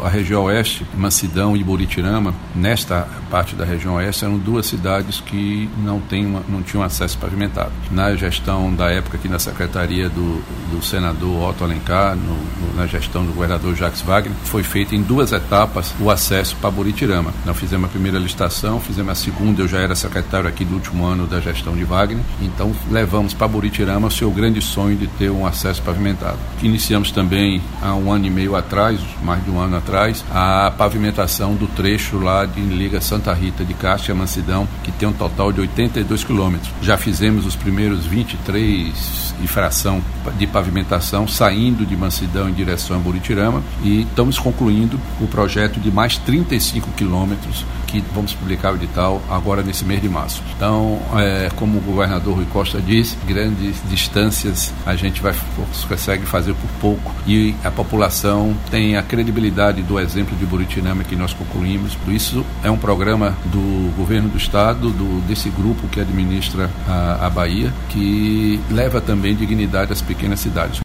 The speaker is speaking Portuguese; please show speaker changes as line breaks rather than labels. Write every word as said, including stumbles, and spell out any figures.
a região oeste, Mansidão e Buritirama, nesta parte da região oeste, eram duas cidades que não, tem uma, não tinham acesso pavimentado. Na gestão da época aqui na secretaria do, do senador Otto Alencar, no, no, na gestão do governador Jacques Wagner, foi feito em duas etapas o acesso para Buritirama. Nós fizemos a primeira licitação, fizemos a segunda, eu já era secretário aqui do último ano da gestão de Wagner, então levamos para Buritirama o seu grande sonho de ter um acesso pavimentado. Iniciamos também há um ano e meio atrás, mais de um ano atrás, a pavimentação do trecho lá de Liga Santa Rita de Castro e Mansidão, que tem um total de oitenta e dois quilômetros. Já fizemos os primeiros vinte e três e fração de pavimentação saindo de Mansidão em direção a Buritirama e estamos concluindo o projeto de mais trinta e cinco quilômetros que vamos publicar o edital agora nesse mês de março. Então, é, como o governador Rui Costa disse, grandes distâncias a gente vai, consegue fazer por pouco e a população tem a credibilidade do exemplo de Buritirama que nós concluímos. Por isso, é um programa do governo do estado, do, desse grupo que administra a, a Bahia, que leva também dignidade às pequenas cidades.